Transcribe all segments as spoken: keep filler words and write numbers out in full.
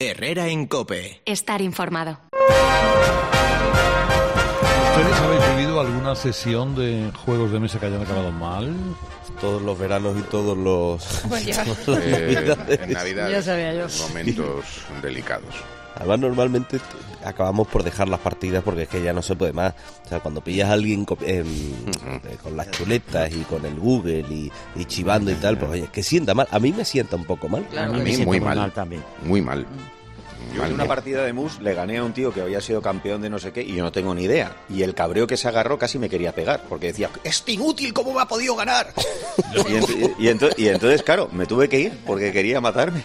Herrera en COPE. Estar informado. ¿Ustedes habéis vivido alguna sesión de juegos de mesa que hayan acabado mal? Todos los veranos y todos los... Bueno, ya. Eh, en Navidad, Ya sabía yo. momentos delicados. Además, normalmente acabamos por dejar las partidas porque es que ya no se puede más. O sea, cuando pillas a alguien co- eh, eh, con las chuletas y con el Google y, y chivando y tal, pues oye, es que sienta mal. A mí me sienta un poco mal. A me mí siento muy muy mal. mal también. Muy mal. Yo en una partida de mus le gané a un tío que había sido campeón de no sé qué y yo no tengo ni idea. Y el cabreo que se agarró casi me quería pegar, porque decía, ¡este inútil, cómo me ha podido ganar! y, ent- y, ento- y entonces, claro, me tuve que ir porque quería matarme.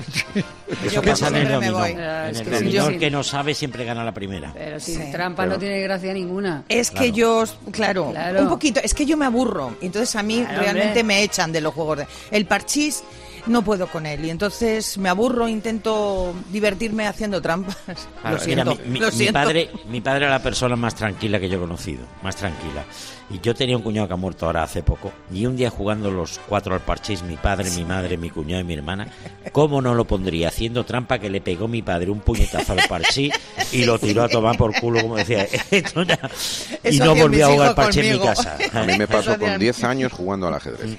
Eso Yo pasa en el siempre me dominó. voy. En Ah, el es que dominó, sí, yo el sí. que no sabe siempre gana la primera. Pero sin Sí, trampa pero- no tiene gracia ninguna. Es que Claro. yo, claro, Claro. un poquito, es que yo me aburro. Entonces a mí Claro, realmente hombre. me echan de los juegos de... El parchís no puedo con él y entonces me aburro, intento divertirme haciendo trampas. Claro, lo mira, siento, mi, mi- lo mi siento. padre, mi padre era la persona más tranquila que yo he conocido, más tranquila. Y yo tenía un cuñado que ha muerto ahora hace poco. Y un día jugando los cuatro al parchís, mi padre, mi madre, mi cuñado y mi hermana, ¿cómo no lo pondría? Haciendo trampa que le pegó mi padre un puñetazo al parchís y lo tiró a tomar por culo, como decía. Esto ya... Y Eso no hacían volvió a mis jugar hijos parchís en mi conmigo. casa. A mí me pasó Eso con hacían. diez años jugando al ajedrez.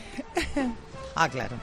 Ah, claro.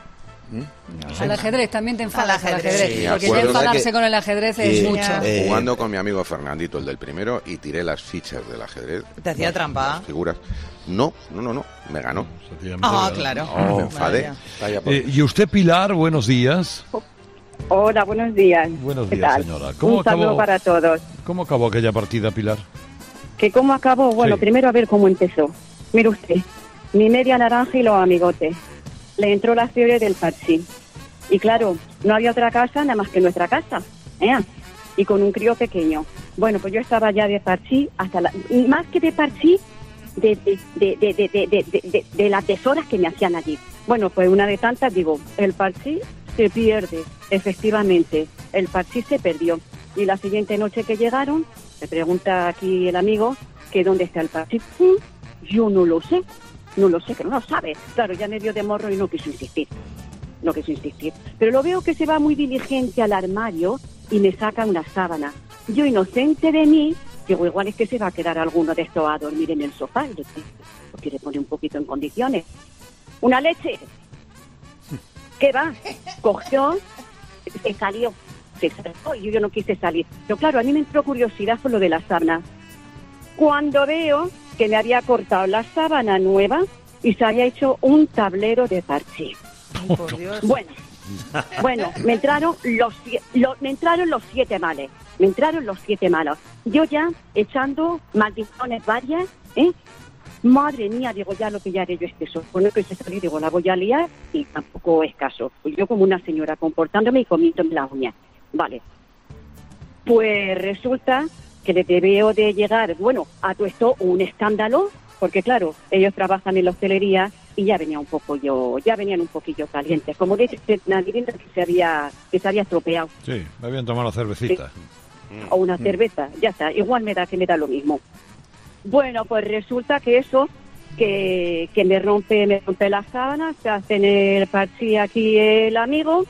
Al ajedrez también te enfadas. Al Al ajedrez. ajedrez. Sí, Porque acuerdo ya de enfadarse que- con el ajedrez es Eh, mucho. eh, Jugando con mi amigo Fernandito, el del primero, y tiré las fichas del ajedrez. Te hacía las- trampa. las figuras. No, no, no, no, me ganó. Ah, claro. Oh, me enfadé. Vaya. Vaya por- Eh, ¿Y usted, Pilar, buenos días? Hola, buenos días. Buenos ¿Qué días, tal? señora. ¿Cómo Un saludo acabó, para todos. ¿Cómo acabó aquella partida, Pilar? ¿Que cómo acabó? Bueno, Sí. primero a ver cómo empezó. Mire usted, mi media naranja y los amigotes. Le entró la fiebre del parchís. Y claro, no había otra casa nada más que nuestra casa. ¿eh? Y con un crío pequeño. Bueno, pues yo estaba ya de parchís hasta la... Más que de parchís, de, de, de, de, de, de, de, de, de las deshoras que me hacían allí. Bueno, pues una de tantas digo, el parchís se pierde. Efectivamente, el parchís se perdió. Y la siguiente noche que llegaron, me pregunta aquí el amigo que dónde está el parchís. Mm, Yo no lo sé, no lo sé, que no lo sabe. Claro, ya me dio de morro y no quiso insistir. No quiso insistir. Pero lo veo que se va muy diligente al armario y me saca una sábana. Yo, inocente de mí, digo, igual es que se va a quedar alguno de estos a dormir en el sofá. Y le digo, lo quiere poner un poquito en condiciones. ¿Una leche? ¿Qué va? Cogió, se salió. Se salió y yo no quise salir. Pero claro, a mí me entró curiosidad por lo de la sábana. Cuando veo que me había cortado la sábana nueva y se había hecho un tablero de parchís. Ay, por Dios. Bueno, bueno, me entraron los sie- lo- me entraron los siete males, me entraron los siete malos. Yo ya echando maldiciones varias, ¿eh? Madre mía, digo, ya lo pillaré yo este sol. Bueno, que se salí, digo, la voy a liar y tampoco es caso. Pues yo como una señora comportándome y comiéndome las uñas. Vale. Pues resulta que le veo de llegar, bueno, a todo esto un escándalo, porque claro, ellos trabajan en la hostelería y ya venía un poco yo, ya venían un poquillo calientes, como dice una vivienda que se había, que se había estropeado, Sí, me habían tomado la cervecita. o una cerveza, ya está, igual me da que me da lo mismo. Bueno, pues resulta que eso, que, que me rompe, me rompe la sábana, se hace en el parchís aquí el amigo,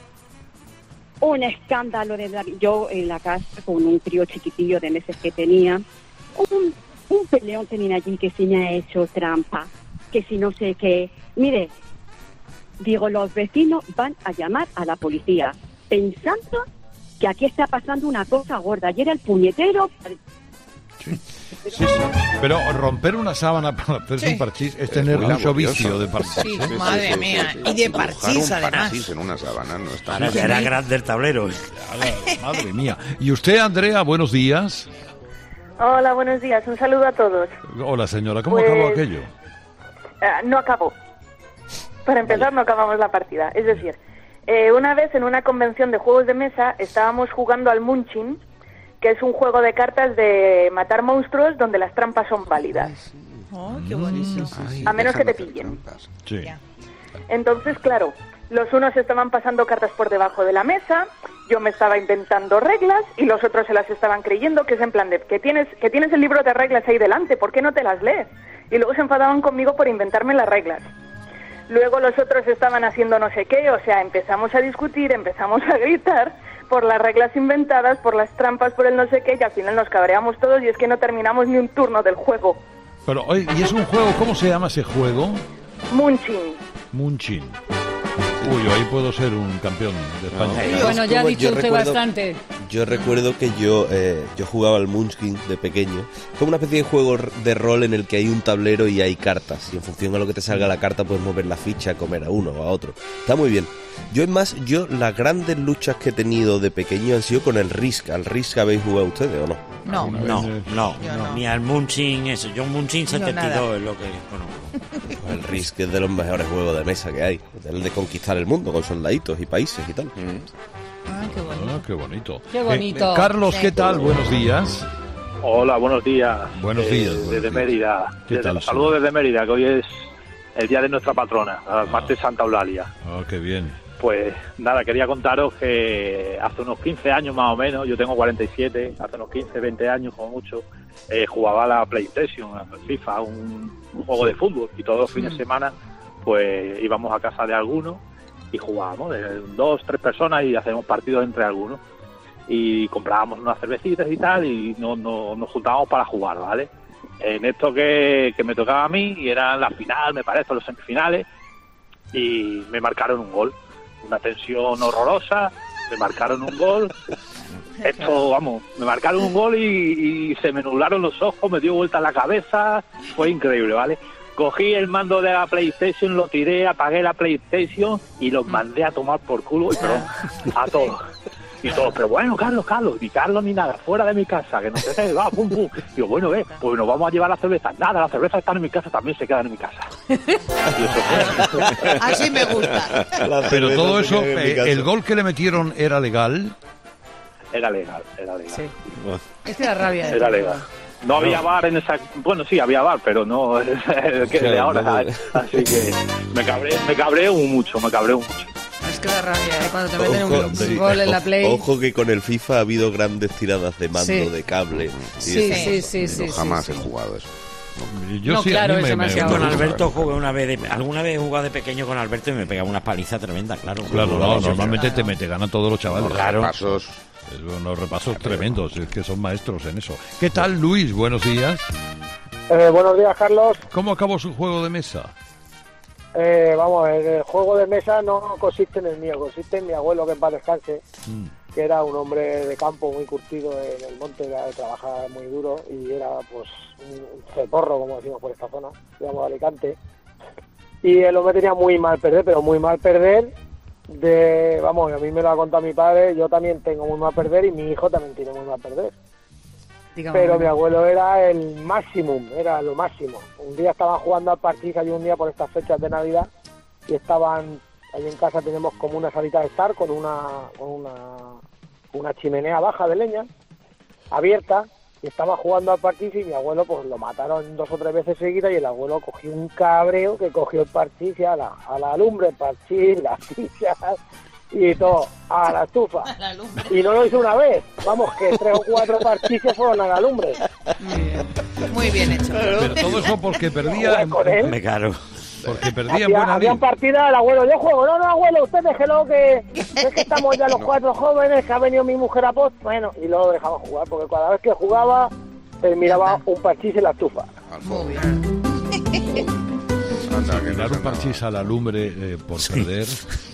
un escándalo de la, yo en la casa con un crío chiquitillo de meses que tenía, un, un peleón tenía allí que si me ha hecho trampa, que si no sé qué. Mire, digo, los vecinos van a llamar a la policía, pensando que aquí está pasando una cosa gorda. Ayer el puñetero... Sí, sí. Pero romper una sábana para hacerse Sí. un parchís es tener muy mucho laborioso. vicio de parchís. Sí, ¿eh? madre mía. Y de Dibujar parchís, un además. parchís en una sábana no está Para que era grande el tablero. Madre mía. ¿Y usted, Andrea, buenos días? Hola, buenos días. Un saludo a todos. Hola, señora. ¿Cómo Pues- acabó aquello? Eh, no acabó. Para empezar, no acabamos la partida. Es decir, eh, una vez en una convención de juegos de mesa estábamos jugando al Munchkin, que es un juego de cartas de matar monstruos donde las trampas son válidas. Oh, qué bonito. Ay, A menos que dejan te hacer pillen. trampas. Sí. Ya. Entonces, claro, los unos estaban pasando cartas por debajo de la mesa, yo me estaba inventando reglas y los otros se las estaban creyendo, que es en plan de que tienes, que tienes el libro de reglas ahí delante, ¿por qué no te las lees? Y luego se enfadaban conmigo por inventarme las reglas. Luego los otros estaban haciendo no sé qué, o sea, empezamos a discutir, empezamos a gritar, por las reglas inventadas, por las trampas, por el no sé qué, y al final nos cabreamos todos y es que no terminamos ni un turno del juego. Pero, oye, ¿y es un juego? ¿Cómo se llama ese juego? Munching. Munching. Uy, ahí puedo ser un campeón de España. No, bueno, ya ha dicho Yo usted recuerdo- bastante. Yo recuerdo que yo eh, yo jugaba al Munchkin de pequeño. Como una especie de juego de rol en el que hay un tablero y hay cartas. Y en función a lo que te salga la carta puedes mover la ficha, comer a uno o a otro. Está muy bien. Yo, es más, yo las grandes luchas que he tenido de pequeño han sido con el Risk. ¿Al Risk habéis jugado ustedes o no? No. No, no, Yo no. ni al Munching, eso. Yo Munching Yo setenta y dos nada. es lo que conozco. Pues el Risk es de los mejores juegos de mesa que hay. El de conquistar el mundo con soldaditos y países y tal. Ah, qué bonito. Ah, qué bonito. Qué bonito. Eh, Carlos, ¿qué tal? Buenos días. Hola, buenos días. Buenos Eh, días, buenos Desde días. Mérida. ¿Qué Desde- tal, Saludos señor? desde Mérida, que hoy es el día de nuestra patrona, la martes Santa Eulalia. Ah, qué bien. Pues nada, quería contaros que hace unos quince años más o menos, yo tengo cuarenta y siete, hace unos quince, veinte años como mucho, eh, jugaba a la PlayStation, a FIFA, un, un juego de fútbol, y todos los fines de semana pues íbamos a casa de alguno y jugábamos, de dos, tres personas, y hacíamos partidos entre algunos. Y comprábamos unas cervecitas y tal, y no, no, nos juntábamos para jugar, ¿vale? En esto que, que me tocaba a mí, y era la final, me parece, los semifinales, y me marcaron un gol. Una tensión horrorosa, me marcaron un gol. Esto, vamos, me marcaron un gol y, y se me nublaron los ojos, me dio vuelta la cabeza, fue increíble, ¿vale? Cogí el mando de la PlayStation, lo tiré, apagué la PlayStation y los mandé a tomar por culo, y perdón, a todos. Y todos, pero bueno, Carlos, Carlos, ni Carlos ni nada, fuera de mi casa, que no sé qué, va, pum, pum. Digo, bueno, eh, pues nos vamos a llevar la cerveza. Nada, las cervezas están en mi casa, también se quedan en mi casa. Y eso fue. Así me gusta. Pero todo eso, se queda en mi eh, casa. ¿el gol que le metieron era legal? Era legal, era legal. Sí. Esta es la rabia. de Era todo. legal. No había bar en esa... Bueno, sí, había bar, pero no el que de Claro, ahora. no. Así que me cabré, me cabré mucho, me cabré mucho. Es que da rabia, ¿eh? Cuando te meten un, Ojo, un sí. gol en la Play. Ojo que con el FIFA ha habido grandes tiradas de mando, Sí. de cable. y Sí, eso. sí, sí, Yo sí. jamás sí, he sí. jugado eso. Yo No, sí, claro, a mí es me, me- demasiado. Con me- Alberto jugué una vez, de, alguna vez he jugado de pequeño con Alberto y me pegaba una paliza tremenda, claro. Claro, no, normalmente te, me te ganan todos los chavales. Claro. Pasos. Es unos repasos tremendos, es que son maestros en eso. ¿Qué tal, Luis? Buenos días. Eh, buenos días, Carlos. ¿Cómo acabó su juego de mesa? Eh, vamos, el juego de mesa no consiste en el mío, consiste en mi abuelo, que en paz descanse, Mm. que era un hombre de campo muy curtido en el monte, era de trabajar muy duro y era pues un ceporro, como decimos por esta zona, digamos Alicante. Y el hombre tenía muy mal perder, pero muy mal perder. De, vamos, a mí me lo ha contado mi padre, yo también tengo muy mal perder y mi hijo también tiene muy mal perder. Digamos, Pero mi abuelo era el máximo, era lo máximo. Un día estaban jugando al partido, y un día por estas fechas de Navidad, y estaban, ahí en casa tenemos como una salita de estar con una, con una, una chimenea baja de leña, abierta, y estaba jugando al partido y mi abuelo pues lo mataron dos o tres veces seguidas y el abuelo cogió un cabreo que cogió el parchís y a la, a la lumbre, el parchís, las fichas y todo, a la estufa. Y no lo hizo una vez, vamos, que tres o cuatro parchices fueron a la lumbre. Muy bien hecho. Pero todo eso porque perdía, Juega con él. Me caro. porque perdía en Había, buena habían lid. partidas, el abuelo, yo juego, no, no, abuelo, usted déjelo que es que estamos ya los cuatro jóvenes, que ha venido mi mujer a post, bueno, y luego dejaba jugar, porque cada vez que jugaba, se miraba un parchís en la estufa. Al Muy fuego. bien. Anda, que no Dar se un parchís a la lumbre eh, por perder,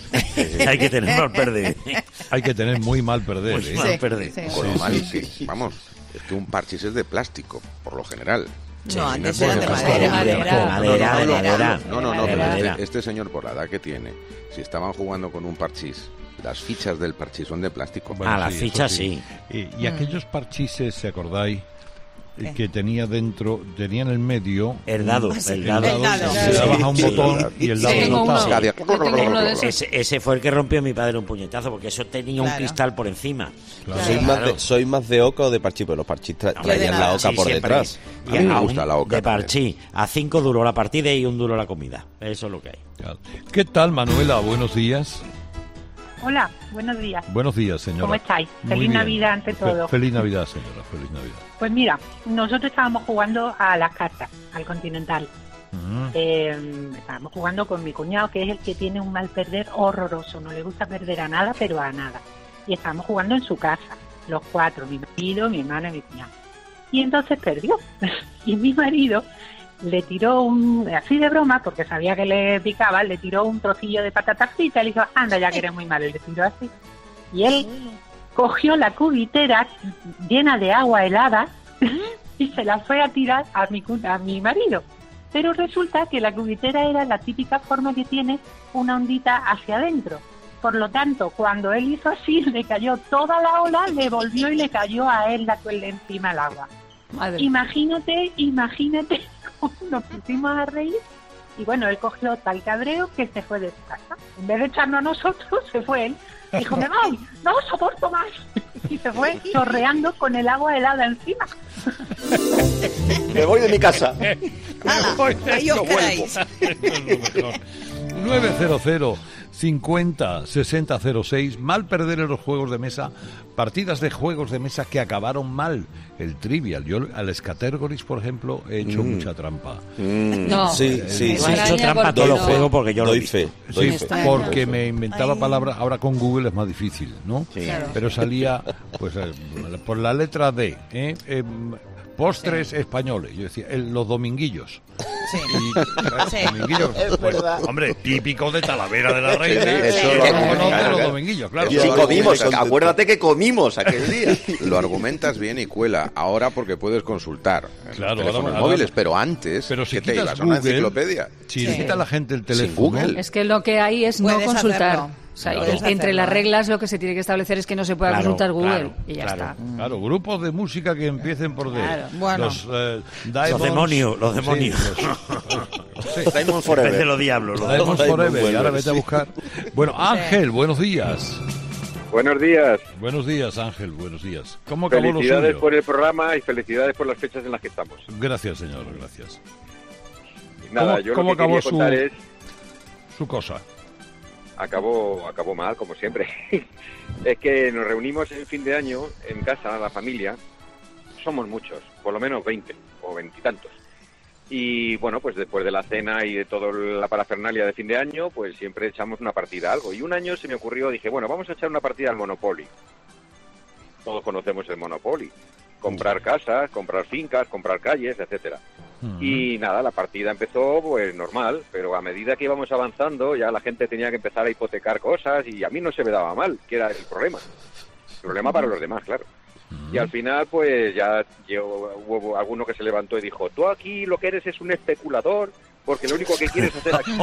Hay que tener mal perder. hay que tener muy mal perder. Muy ¿eh? mal Sí, perder. sí. Con lo mal, sí. Vamos, es que un parchís es de plástico, por lo general. No, antes Sí, eran de no, madera. madera. Madera, de madera. No, no, no, Madera. pero Madera. este, este señor, por la edad que tiene, si estaban jugando con un parchís, las fichas del parchís son de plástico. Bueno, Ah, las sí, fichas eso sí. Y, y aquellos parchises, ¿se acordáis? Eh, Que tenía dentro, tenía en el medio... El dado, un- el dado. El dado. Le dabas a un Sí. botón y el Yo dado tengo uno, notaba. yo tengo uno de esos. Ese, ese fue el que rompió mi padre un puñetazo, porque eso tenía un Claro. cristal por encima. Claro. ¿Sois, Claro. más de, ¿Sois más de oca o de parchís? Pues los parchís tra- No, yo de traían nada. la oca Sí, por siempre. detrás. A mí me a gusta un- la oca De también. parchí. A cinco duró la partida y un duro la comida. Eso es lo que hay. Claro. ¿Qué tal, Manuela? Buenos días. Hola, buenos días. Buenos días, señora. ¿Cómo estáis? Muy Feliz bien. Navidad ante Fe- todo. Feliz Navidad, señora. Feliz Navidad. Pues mira, nosotros estábamos jugando a las cartas, al Continental. Mm. Eh, estábamos jugando con mi cuñado, que es el que tiene un mal perder horroroso. No le gusta perder a nada, pero a nada. y estábamos jugando en su casa, los cuatro, mi marido, mi hermano y mi cuñado. Y entonces perdió. Y mi marido le tiró un, así de broma, porque sabía que le picaba, le tiró un trocillo de patata frita y le dijo, anda, ya que eres muy malo, y le tiró así. Y él cogió la cubitera llena de agua helada y se la fue a tirar a mi, a mi marido. Pero resulta que la cubitera era la típica forma que tiene una ondita hacia adentro. Por lo tanto, cuando él hizo así, le cayó toda la ola, le volvió y le cayó a él la, encima el agua. Madre. Imagínate, imagínate cómo nos pusimos a reír. Y bueno, él cogió tal cabreo que se fue de su casa. En vez de echarnos a nosotros, se fue él. Dijo, me voy, no soporto más. Y se fue chorreando con el agua helada encima. Me voy de mi casa. Ahí os quedáis. nueve cero cero cincuenta sesenta cero seis. Mal perder en los juegos de mesa. Partidas de juegos de mesa que acabaron mal. El Trivial. Yo al Scattergories, por ejemplo, he hecho mm. mucha trampa. Mm. No. Sí, sí, sí. He hecho trampa todos los juegos porque yo doy lo fe. Doy sí, fe. porque me inventaba Ay. palabras. Ahora con Google es más difícil, ¿no? Sí. Claro. Pero salía pues eh, por la letra D. ¿eh? Eh, postres sí. españoles. Yo decía, el, los dominguillos. Sí. Y, sí. Dominguillos, es pues, verdad. Hombre, típico de Talavera de la Reina. Sí, sí, eso sí. lo Claro, conozco claro, de los claro. dominguillos, claro. Sí, comimos, acuérdate que comimos aquel día. Lo argumentas bien y cuela. Ahora porque puedes consultar en Claro, los teléfonos ahora- móviles, ahora- pero antes, Pero si ¿qué te quitas ibas a una Google, enciclopedia? Si Sí. le quita a la gente el Sin teléfono. Google. Es que lo que hay es no Puedes consultar. hacerlo. O sea, Claro. el- entre las reglas lo que se tiene que establecer es que no se pueda Claro, consultar Google claro, y ya claro. está. Claro, grupos de música que empiecen por D. Claro. Bueno. Los, eh, Los Diamonds- demonios, los demonios. Sí, los- sí. Diamond En vez de Forever. los diablos. Los Diamonds Diamond Forever, y ahora Forever, vete a sí. buscar. Bueno, Ángel, buenos días. Buenos días. Buenos días, Ángel, buenos días. ¿Cómo acabó lo Felicidades suyo? por el programa y felicidades por las fechas en las que estamos. Gracias, señor, gracias. Nada, ¿Cómo- yo cómo lo que acabó quería su- contar es... Su cosa. Acabó, acabó mal, como siempre. Es que nos reunimos en fin de año en casa, la familia. Somos muchos, por lo menos veinte o veintitantos. Y bueno, pues después de la cena y de toda la parafernalia de fin de año, pues siempre echamos una partida a algo. Y un año se me ocurrió, dije, bueno, vamos a echar una partida al Monopoly. Todos conocemos el Monopoly. Comprar casas, comprar fincas, comprar calles, etcétera. Mm. Y nada, la partida empezó pues normal, pero a medida que íbamos avanzando ya la gente tenía que empezar a hipotecar cosas y a mí no se me daba mal, que era el problema. El problema para los demás, claro. Y al final pues ya yo, hubo alguno que se levantó y dijo, tú aquí lo que eres es un especulador, porque lo único que quieres hacer aquí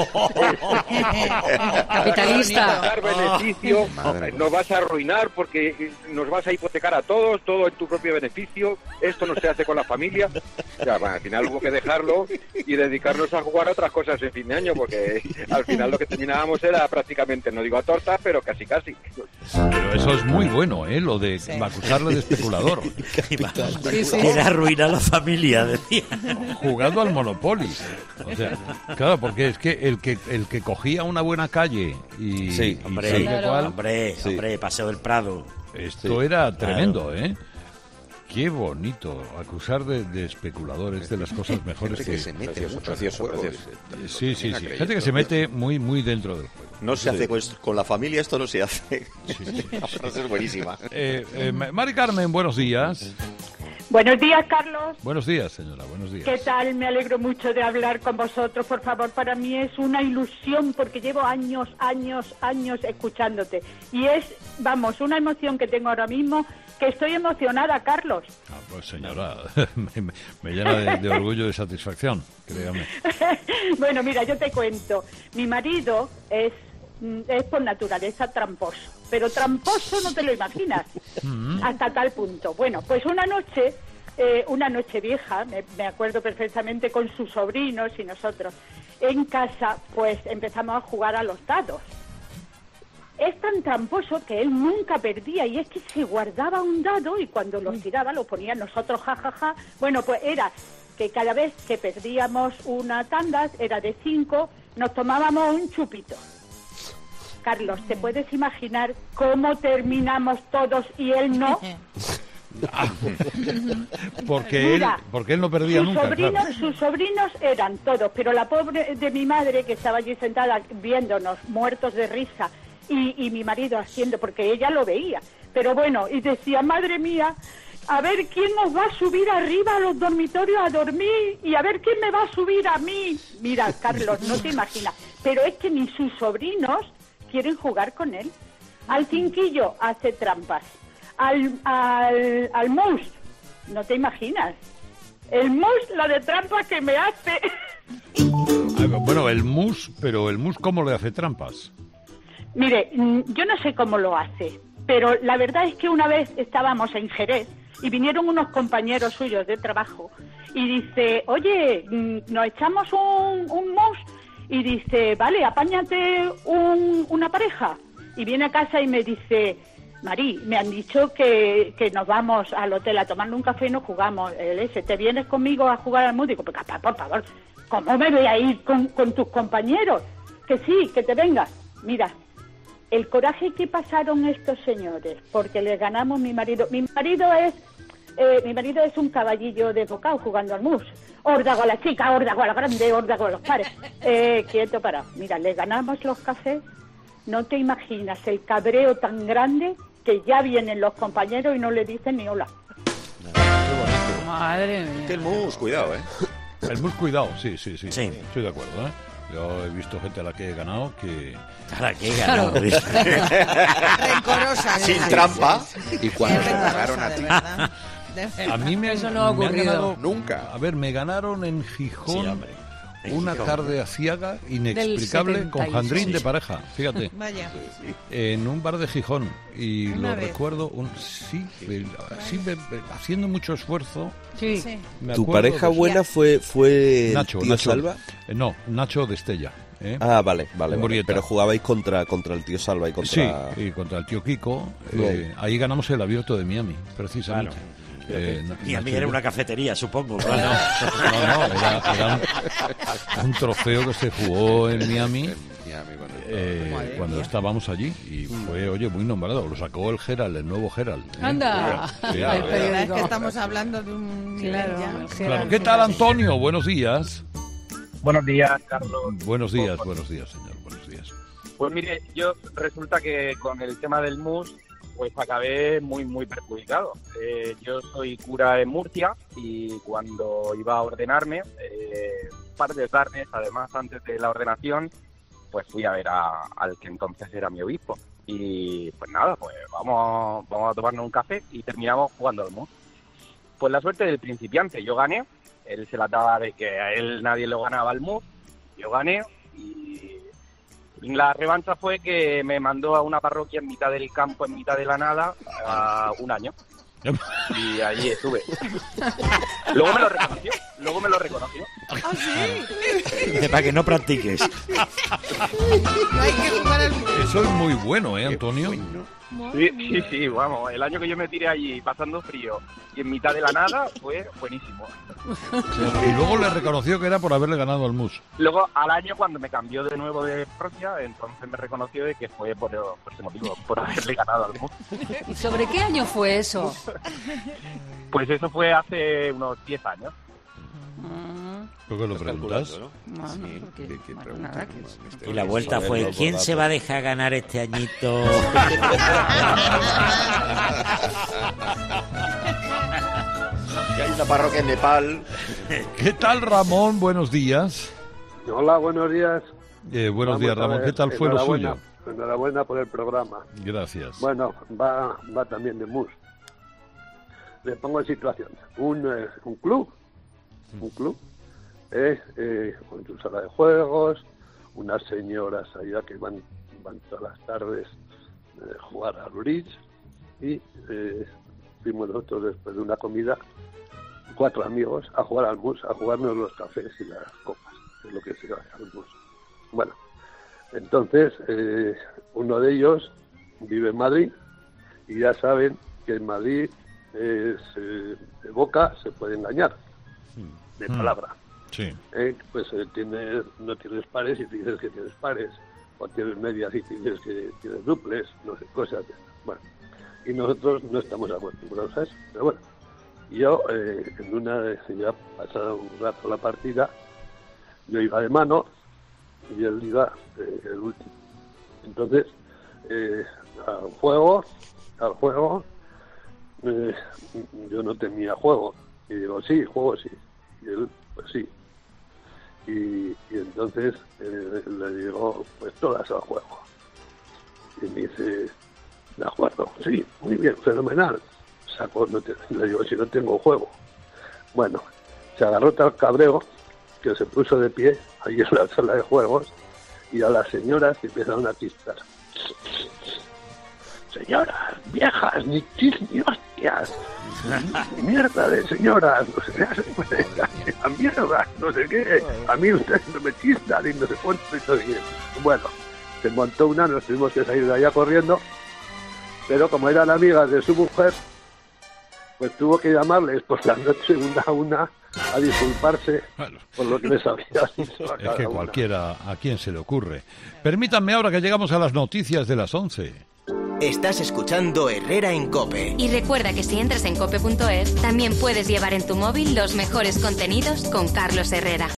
Capitalista. sacar beneficio, Madre mía. nos vas a arruinar porque nos vas a hipotecar a todos, todo en tu propio beneficio, esto no se hace con la familia. Ya, bueno, al final hubo que dejarlo y dedicarnos a jugar a otras cosas en fin de año, porque al final lo que terminábamos era prácticamente, no digo a tortas, pero casi casi. Pero eso es muy bueno, ¿eh? Lo de acusarle de especulador. Sí, sí. Quiere arruinar a la familia, decía. Jugando al Monopoly. O sea, claro, porque es que el que el que cogía una buena calle y, Sí, y Hombre, sabe Claro. cuál, hombre, Sí. hombre, Paseo del Prado. esto era tremendo, ¿eh? Qué bonito acusar de, de especuladores de las cosas mejores Gente que... que se mete Precioso, mucho en precioso, el juego. precioso. Sí, sí, Venga, sí. que Gente que se mete muy, muy dentro del juego. No se hace pues, con la familia, esto no se hace. La frase es buenísima. Eh, eh, Mari Carmen, buenos días. Buenos días, Carlos. Buenos días, señora, buenos días. ¿Qué tal? Me alegro mucho de hablar con vosotros. Por favor, para mí es una ilusión porque llevo años, años, años escuchándote. Y es, vamos, una emoción que tengo ahora mismo, que estoy emocionada, Carlos. Ah, pues señora, me, me- me llena de, de orgullo y de satisfacción, créame. Bueno, mira, yo te cuento. Mi marido es, mm, es por naturaleza tramposo. Pero tramposo no te lo imaginas. Hasta tal punto. Bueno, pues una noche, eh, una noche vieja, me, me acuerdo perfectamente con sus sobrinos y nosotros, en casa, pues empezamos a jugar a los dados. Es tan tramposo que él nunca perdía y es que se guardaba un dado y cuando lo tiraba lo ponía nosotros jajaja. Ja, ja. Bueno, pues era que cada vez que perdíamos una tanda, era de cinco, nos tomábamos un chupito. Carlos, ¿te puedes imaginar cómo terminamos todos y él no? Porque él, Mira, porque él no perdía sus nunca, sobrinos, claro. sus sobrinos eran todos, pero la pobre de mi madre que estaba allí sentada viéndonos muertos de risa y, y mi marido haciendo, porque ella lo veía. Pero bueno, y decía, madre mía, a ver quién nos va a subir arriba a los dormitorios a dormir y a ver quién me va a subir a mí. Mira, Carlos, no te imaginas. Pero es que ni sus sobrinos quieren jugar con él. Al cinquillo hace trampas. Al, al, al mus, no te imaginas. El mus, la de trampas que me hace. Bueno, el mus, pero el mus, ¿cómo le hace trampas? Mire, yo no sé cómo lo hace, pero la verdad es que una vez estábamos en Jerez y vinieron unos compañeros suyos de trabajo y dice, oye, nos echamos un, un mus, y dice, vale, apáñate un, una pareja. Y viene a casa y me dice, Mari, me han dicho que, que nos vamos al hotel a tomar un café y nos jugamos el ese. ¿Te vienes conmigo a jugar al mus? Digo, pues, por favor, ¿cómo me voy a ir con, con tus compañeros? Que sí, que te vengas. Mira, el coraje que pasaron estos señores, porque les ganamos mi marido. Mi marido es eh, mi marido es un caballillo de bocado jugando al mus. Órdago a la chica, órdago a la grande, órdago a los pares. Eh, quieto, para. Mira, les ganamos los cafés. No te imaginas el cabreo tan grande que ya vienen los compañeros y no le dicen ni hola. Madre mía. Que el mus, cuidado, ¿eh? El mus, cuidado, sí, sí, sí. Sí. Estoy de acuerdo, ¿eh? Yo he visto gente a la que he ganado que... A la que he ganado. Rencorosa. Sin trampa. Y cuando te ganaron a ti. A mí me, Eso no ha me han ocurrido. ganado... Nunca. A ver, me ganaron en Gijón... Sí, hombre. En Una Gijón. tarde aciaga inexplicable con setenta y Jandrín seis. de pareja, fíjate, Vaya. en un bar de Gijón y Una lo vez. recuerdo, un, sí, el- sí, me- me- haciendo mucho esfuerzo. Sí. Sí. Me ¿Tu acuerdo pareja de- buena fue, fue el Nacho, tío Nacho, Salva? eh, no, Nacho de Estella. ¿eh? Ah, vale, vale, vale. Murieta. Pero jugabais contra, contra el tío Salva y contra... Sí, y contra el tío Kiko. No. eh, ahí ganamos el abierto de Miami, precisamente. Eh, Na- Y a mí Nacho- era una cafetería, supongo. No, claro. no, no, era, era un, un trofeo que se jugó en Miami Miami, cuando eh, Madre cuando mía. estábamos allí y fue, oye, muy nombrado. Lo sacó el Gerald, el nuevo Gerald. ¿eh? Anda. Sí, El la verdad. periódico. Es que estamos hablando de un nivel Claro, ya. el Claro. Gerald. ¿Qué tal, Antonio? Buenos días. Buenos días, Carlos. Buenos días, buenos días, señor. Buenos días. Pues mire, yo resulta que con el tema del mus, pues acabé muy, muy perjudicado. Eh, yo soy cura en Murcia y cuando iba a ordenarme, eh, un par de tardes, además, antes de la ordenación, pues fui a ver a- al que entonces era mi obispo. Y pues nada, pues vamos, vamos a tomarnos un café y terminamos jugando al mus. Pues la suerte del principiante, yo gané. Él se la daba de que a él nadie lo ganaba al mus. Yo gané y la revancha fue que me mandó a una parroquia en mitad del campo, en mitad de la nada, a un año. Y allí estuve. Luego me lo reconoció. Luego me lo reconoció. ¿Ah, sí? Dice, para que no practiques. No hay que jugar al mus. Eso es muy bueno, ¿eh, Antonio? Sí, sí, sí, vamos. El año que yo me tiré allí pasando frío y en mitad de la nada fue buenísimo. Y luego le reconoció que era por haberle ganado al mus. Luego, al año, cuando me cambió de nuevo de parroquia, entonces me reconoció de que fue por, por ese motivo, por haberle ganado al mus. ¿Y sobre qué año fue eso? Pues eso fue hace unos diez años. ¿Por qué lo preguntas? No, no, porque, bueno, nada, que- Y la vuelta fue, ¿quién se va a dejar ganar este añito? Que hay una parroquia en Nepal. ¿Qué tal, Ramón? Buenos días. Hola, buenos días. Eh, buenos Vamos días, a Ramón. ver, ¿Qué tal fue lo enhorabuena, suyo? Enhorabuena por el programa. Gracias. Bueno, va, va también de mus. Le pongo en situación. Un, eh, un club, un club, eh, eh, con su sala de juegos, unas señoras allá que van, van todas las tardes a jugar al bridge y eh, fuimos nosotros después de una comida, cuatro amigos, a jugar al mus, a jugarnos los cafés y las copas, es lo que se llama al mus. Bueno, entonces eh, uno de ellos vive en Madrid y ya saben que en Madrid es, eh, de boca se puede engañar, de Mm. palabra. Sí. Eh, pues eh, tienes, no tienes pares y dices que tienes pares, o tienes medias y dices que tienes duples, no sé, cosas de esas. Bueno, y nosotros no estamos acostumbrados a eso, pero bueno, yo eh, en una de ya pasado un rato la partida, yo iba de mano y él iba eh, el último. Entonces eh, al juego, al juego, eh, yo no tenía juego. Y digo, sí, juego sí. Y él, pues sí. Y, y entonces eh, le digo, pues todas al juego. Y me dice, de acuerdo, sí, muy bien, fenomenal. Saco, no te, le digo, si no tengo juego. Bueno, se agarró tal cabreo que se puso de pie ahí en la sala de juegos y a las señoras empezaron a chistar. Señoras, viejas, ni chis ni hostias. Mierda de señoras, no sé, la mierda, no sé qué. A mí ustedes no me chistan y no sé cuánto y todo bien. Bueno, se montó una, nos tuvimos que salir de allá corriendo, pero como eran amigas de su mujer, pues tuvo que llamarles por la noche una a una a disculparse bueno, por lo que les había dicho a cada Es que una. cualquiera, ¿a quién se le ocurre? Permítanme ahora que llegamos a las noticias de las once. Estás escuchando Herrera en COPE. Y recuerda que si entras en cope punto es, también puedes llevar en tu móvil los mejores contenidos con Carlos Herrera.